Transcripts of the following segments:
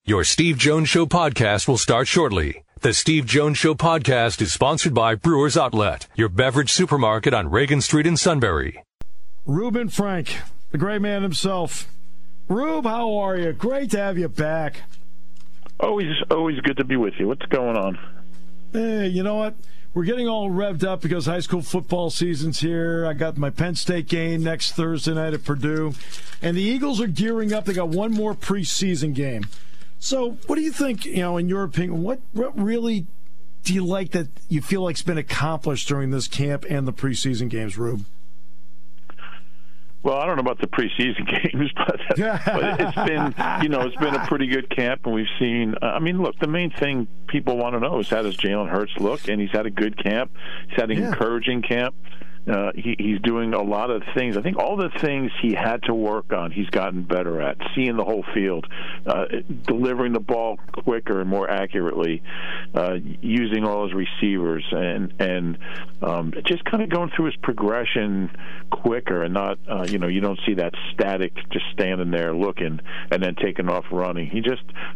Your Steve Jones Show podcast will start shortly. The Steve Jones Show podcast is sponsored by Brewers Outlet, your beverage supermarket on Reagan Street in Sunbury. Reuben Frank, the great man himself. Rube, how are you? Great to have you back. Always good to be with you. What's going on? Hey, you know what? We're getting all revved up because high school football season's here. I got my Penn State game next Thursday night at Purdue. And the Eagles are gearing up. They got one more preseason game. So what do you think, in your opinion, what really do you like that you feel like's been accomplished during this camp and the preseason games, Rube? Well, I don't know about the preseason games, but it's been, it's been a pretty good camp, and we've seen. Look, the main thing people want to know is how does Jalen Hurts look, and he's had a good camp. He's had an encouraging camp. He's doing a lot of things. I think all the things he had to work on, he's gotten better at. Seeing the whole field, delivering the ball quicker and more accurately, using all his receivers, and just kind of going through his progression quicker and not, you don't see that static, just standing there looking and then taking off running. He's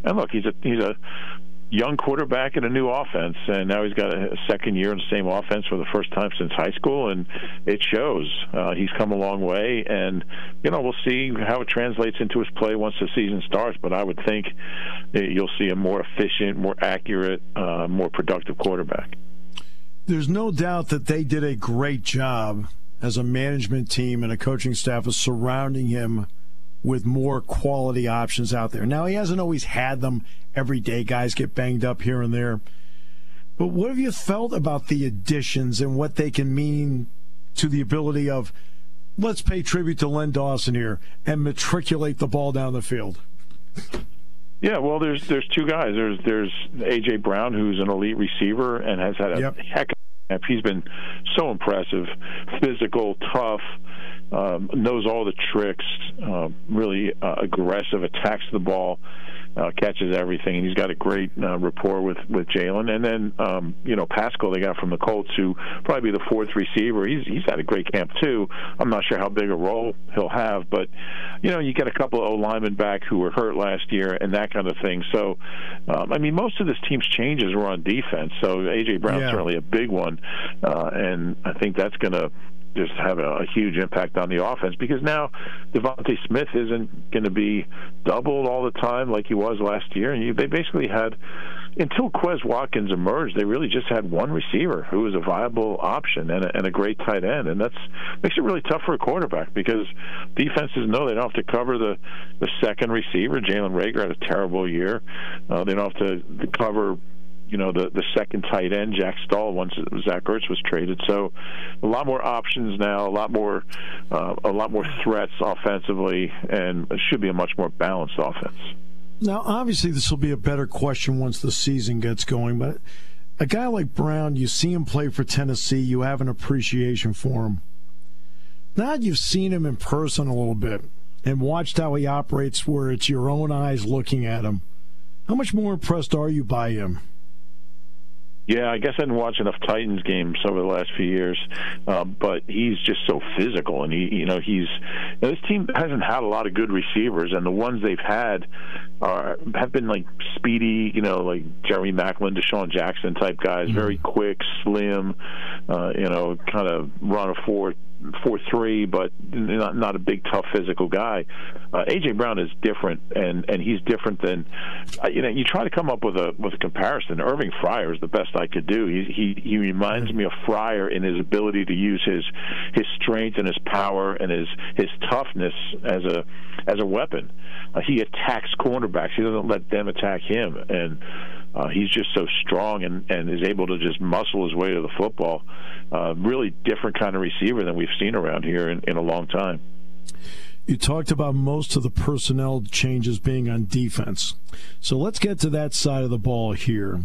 a young quarterback in a new offense, and now he's got a second year in the same offense for the first time since high school, and it shows. He's come a long way, and we'll see how it translates into his play once the season starts, but I would think you'll see a more efficient, more accurate, more productive quarterback. There's no doubt that they did a great job as a management team and a coaching staff of surrounding him with more quality options out there. Now, he hasn't always had them every day. Guys get banged up here and there. But what have you felt about the additions and what they can mean to the ability of, let's pay tribute to Len Dawson here and matriculate the ball down the field? Yeah, well, there's two guys. There's A.J. Brown, who's an elite receiver and has had a heck of a camp. He's been so impressive, physical, tough, knows all the tricks, really aggressive, attacks the ball, catches everything, and he's got a great rapport with Jalen. And then, Pascal, they got from the Colts, who probably be the fourth receiver. He's had a great camp, too. I'm not sure how big a role he'll have, but, you get a couple of O-linemen back who were hurt last year and that kind of thing. So, most of this team's changes were on defense, so A.J. Brown's certainly a big one, and I think that's going to just have a huge impact on the offense, because now Devontae Smith isn't going to be doubled all the time like he was last year. And they basically had, until Quez Watkins emerged, they really just had one receiver who was a viable option and a great tight end. And that makes it really tough for a quarterback, because defenses know they don't have to cover the second receiver. Jalen Reagor had a terrible year. They don't have to cover the second tight end, Jack Stahl, once Zach Ertz was traded. So a lot more options now, a lot more threats offensively, and it should be a much more balanced offense. Now, obviously, this will be a better question once the season gets going, but a guy like Brown, you see him play for Tennessee, you have an appreciation for him. Now that you've seen him in person a little bit and watched how he operates where it's your own eyes looking at him, how much more impressed are you by him? Yeah, I guess I didn't watch enough Titans games over the last few years, but he's just so physical, and this team hasn't had a lot of good receivers, and the ones they've had have been like speedy, like Jeremy Maclin, Deshaun Jackson type guys, very quick, slim, kind of run a 4.3, but not a big, tough, physical guy. A.J. Brown is different, and he's different than you try to come up with a comparison. Irving Fryer is the best I could do. He reminds me of Fryer in his ability to use his strength and his power and his toughness as a weapon. He attacks cornerbacks. He doesn't let them attack him, and he's just so strong and is able to just muscle his way to the football. Really different kind of receiver than we've seen around here in a long time. You talked about most of the personnel changes being on defense. So let's get to that side of the ball here.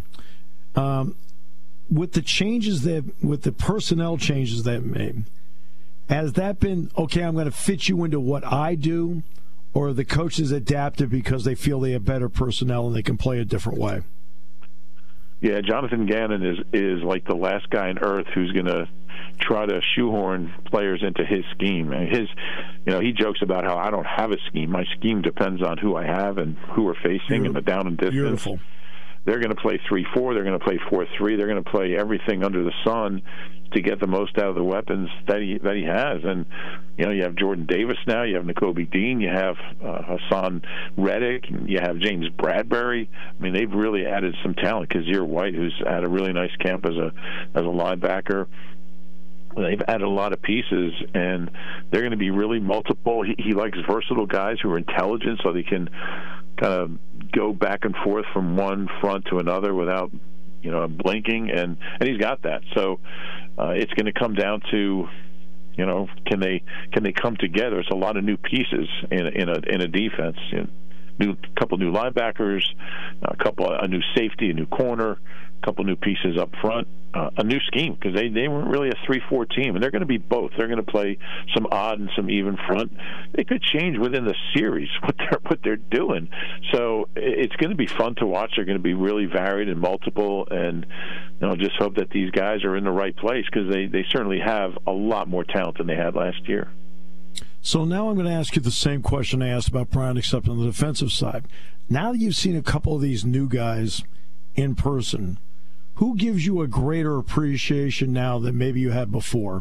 With the personnel changes they've made, has that been, okay, I'm going to fit you into what I do, or are the coaches adapted because they feel they have better personnel and they can play a different way? Yeah, Jonathan Gannon is like the last guy on earth who's going to try to shoehorn players into his scheme. And he jokes about how I don't have a scheme. My scheme depends on who I have and who we're facing and the down and distance. Beautiful. They're going to play 3-4. They're going to play 4-3. They're going to play everything under the sun to get the most out of the weapons that he has. And you have Jordan Davis now. You have Nakobe Dean. You have Hassan Reddick. You have James Bradbury. I mean, they've really added some talent. Kazir White, who's had a really nice camp as a linebacker. They've added a lot of pieces, and they're going to be really multiple. He likes versatile guys who are intelligent, so they can kind of go back and forth from one front to another without blinking, and he's got that. So it's going to come down to can they come together? It's a lot of new pieces in a defense. Couple new linebackers, a new safety, a new corner, a couple new pieces up front, a new scheme, because they weren't really a 3-4 team, and they're going to be both. They're going to play some odd and some even front. They could change within the series what they're doing. So it's going to be fun to watch. They're going to be really varied and multiple, and just hope that these guys are in the right place, because they certainly have a lot more talent than they had last year. So now I'm going to ask you the same question I asked about Brown, except on the defensive side. Now that you've seen a couple of these new guys in person, who gives you a greater appreciation now than maybe you had before?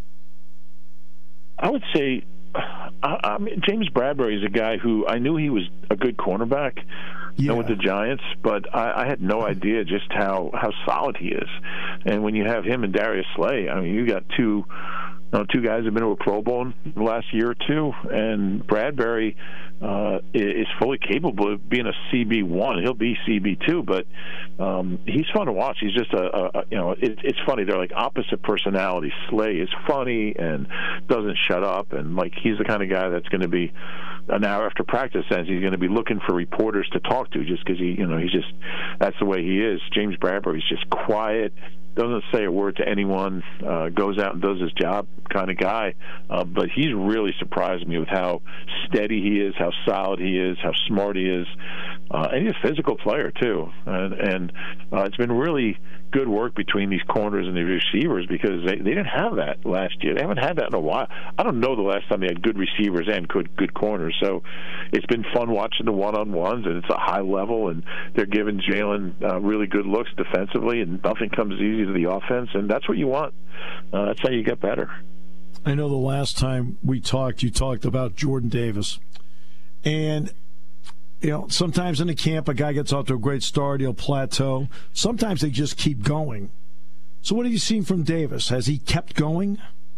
I would say James Bradbury is a guy who I knew he was a good cornerback with the Giants, but I had no idea just how solid he is. And when you have him and Darius Slay, I mean, you got two guys have been to a Pro Bowl in the last year or two, and Bradbury is fully capable of being a CB1. He'll be CB2, but he's fun to watch. He's just it's funny. They're like opposite personalities. Slay is funny and doesn't shut up, and he's the kind of guy that's going to be an hour after practice ends, he's going to be looking for reporters to talk to, just because he's just, that's the way he is. James Bradbury's just quiet, doesn't say a word to anyone, goes out and does his job kind of guy. But he's really surprised me with how steady he is, how solid he is, how smart he is. And he's a physical player, too. And it's been really good work between these corners and the receivers, because they didn't have that last year. They haven't had that in a while. I don't know the last time they had good receivers and good corners. So it's been fun watching the one-on-ones, and it's a high level, and they're giving Jalen really good looks defensively, and nothing comes easy to the offense, and that's what you want. That's how you get better. I know the last time we talked, you talked about Jordan Davis. And sometimes in a camp, a guy gets off to a great start, he'll plateau. Sometimes they just keep going. So what have you seen from Davis? Has he kept going?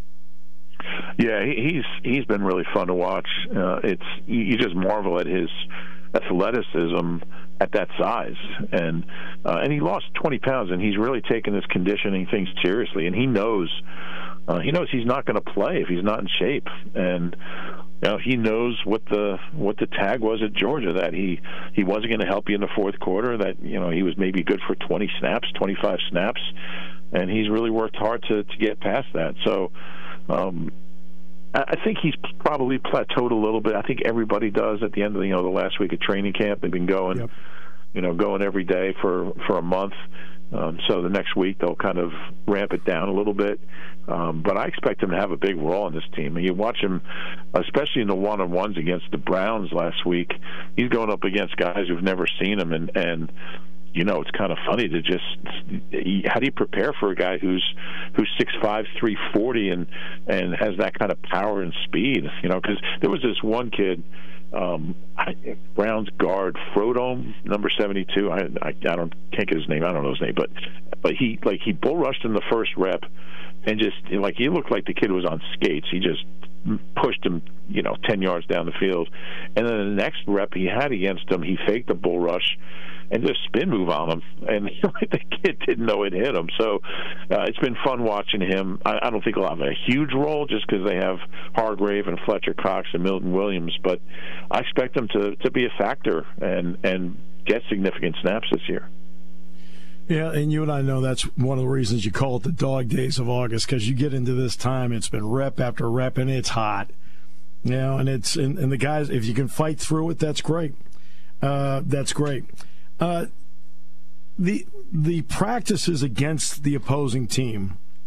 Yeah, he's been really fun to watch. You just marvel at his athleticism at that size, and he lost 20 pounds, and he's really taken this conditioning thing seriously, and he knows he's not going to play if he's not in shape, and he knows what the tag was at Georgia, that he wasn't going to help you in the fourth quarter, that he was maybe good for 20 snaps, 25 snaps, and he's really worked hard to get past that. So I think he's probably plateaued a little bit. I think everybody does at the end of the last week of training camp. They've been going, going every day for a month. So the next week they'll kind of ramp it down a little bit. But I expect him to have a big role in this team. And you watch him, especially in the one-on-ones against the Browns last week. He's going up against guys who've never seen him, and it's kind of funny to just, how do you prepare for a guy who's 6'5", 340 and has that kind of power and speed? Because there was this one kid, Brown's guard, Frodome, number 72. I can't get his name. I don't know his name, but he bull rushed in the first rep, and just he looked like the kid was on skates. He just pushed him 10 yards down the field, and then the next rep he had against him, he faked the bull rush and just spin move on him, and the kid didn't know it hit him. So it's been fun watching him. I don't think he'll have a huge role just because they have Hargrave and Fletcher Cox and Milton Williams, but I expect him to be a factor and get significant snaps this year. Yeah, and you and I know that's one of the reasons you call it the dog days of August, because you get into this time, it's been rep after rep, and it's hot. And it's and the guys, if you can fight through it, that's great. That's great. The practices against the opposing team,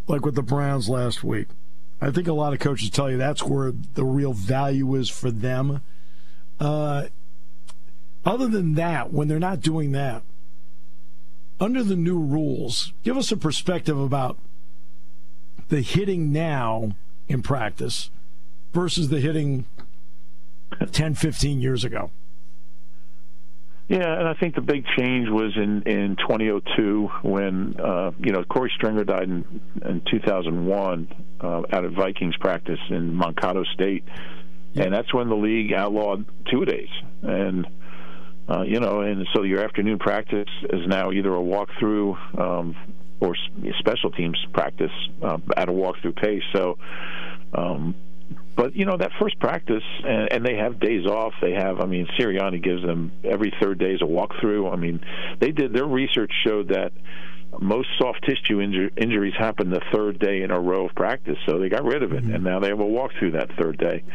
like with the Browns last week. I think a lot of coaches tell you that's where the real value is for them. Other than that, when they're not doing that, under the new rules, give us a perspective about the hitting now in practice versus the hitting 10, 15 years ago. Yeah, and I think the big change was in 2002 when, Corey Stringer died in 2001 out of Vikings practice in Mankato State. Yeah. And that's when the league outlawed two-a-days. And, and so your afternoon practice is now either a walkthrough or special teams practice at a walkthrough pace. So, but, that first practice, and they have days off. They have, Sirianni gives them every third day is a walkthrough. Their research showed that most soft tissue injuries happen the third day in a row of practice. So they got rid of it, and now they have a walkthrough that third day.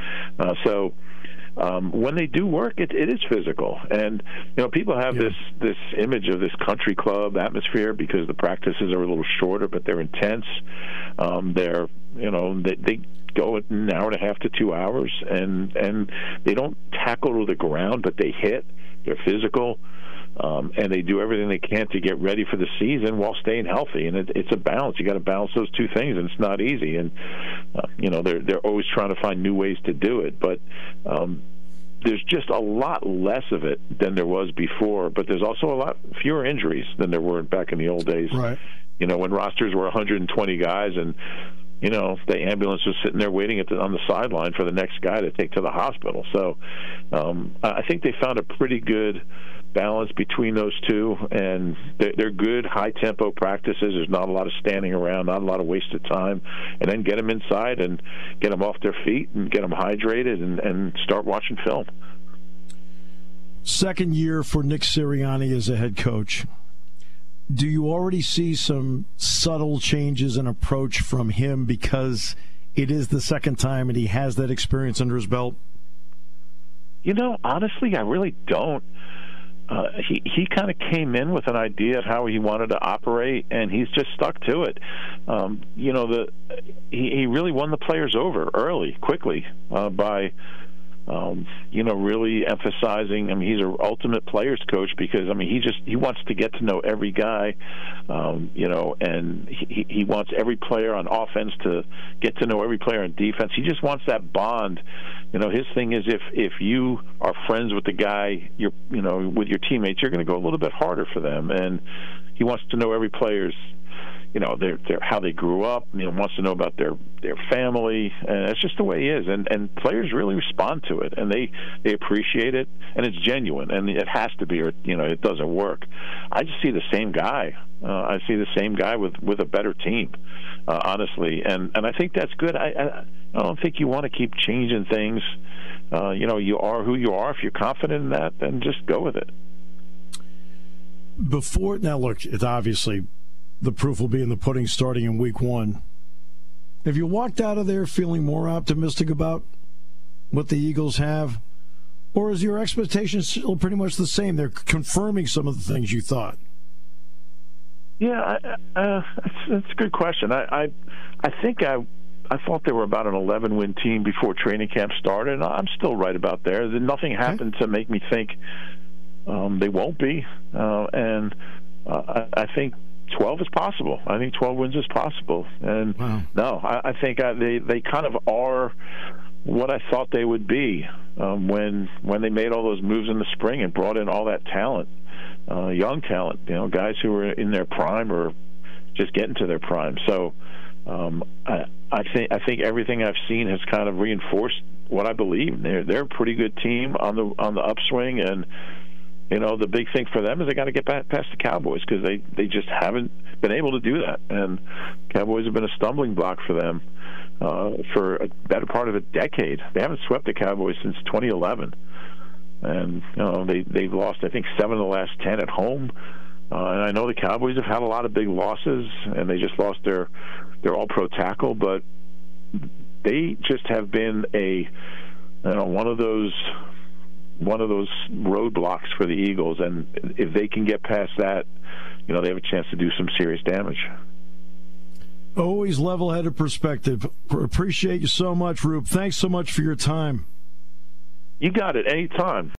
When they do work, it is physical. And, people have this image of this country club atmosphere because the practices are a little shorter, but they're intense. They go an hour and a half to 2 hours, and they don't tackle to the ground, but they hit. They're physical. And they do everything they can to get ready for the season while staying healthy. And it's a balance. You got to balance those two things, and it's not easy. And they're always trying to find new ways to do it. But there's just a lot less of it than there was before. But there's also a lot fewer injuries than there were back in the old days. Right. When rosters were 120 guys, and the ambulance was sitting there waiting on the sideline for the next guy to take to the hospital. So I think they found a pretty good balance between those two, and they're good high-tempo practices. There's not a lot of standing around, not a lot of wasted time, and then get them inside and get them off their feet and get them hydrated and start watching film. Second year for Nick Sirianni as a head coach. Do you already see some subtle changes in approach from him because it is the second time and he has that experience under his belt? Honestly, I really don't. He kind of came in with an idea of how he wanted to operate, and he's just stuck to it. He really won the players over early, quickly, by really emphasizing. He's an ultimate players coach because he wants to get to know every guy, and he wants every player on offense to get to know every player on defense. He just wants that bond. His thing is if you are friends with the guy, with your teammates, you're going to go a little bit harder for them, and he wants to know every player's. Their how they grew up. Wants to know about their family, and it's just the way he is. And players really respond to it, and they appreciate it, and it's genuine, and it has to be, or it doesn't work. I just see the same guy. I see the same guy with a better team, honestly, and I think that's good. I don't think you want to keep changing things. You are who you are. If you're confident in that, then just go with it. Now, look, it's obviously. The proof will be in the pudding starting in week 1. Have you walked out of there feeling more optimistic about what the Eagles have? Or is your expectation still pretty much the same? They're confirming some of the things you thought. Yeah, that's a good question. I think I thought they were about an 11-win team before training camp started, and I'm still right about there. Nothing happened to make me think they won't be. And I think 12 is possible. I think 12 wins is possible. And no, I think they kind of are what I thought they would be when they made all those moves in the spring and brought in all that talent, young talent, guys who were in their prime or just getting to their prime. So I think everything I've seen has kind of reinforced what I believe. They're a pretty good team on the upswing, and the big thing for them is they got to get past the Cowboys because they just haven't been able to do that. And Cowboys have been a stumbling block for them for a better part of a decade. They haven't swept the Cowboys since 2011. And, they've lost, I think, 7 of the last 10 at home. And I know the Cowboys have had a lot of big losses, and they just lost their all-pro tackle. But they just have been one of those roadblocks for the Eagles, and if they can get past that, they have a chance to do some serious damage. Always level-headed perspective. Appreciate you so much, Rube. Thanks so much for your time. You got it. Anytime.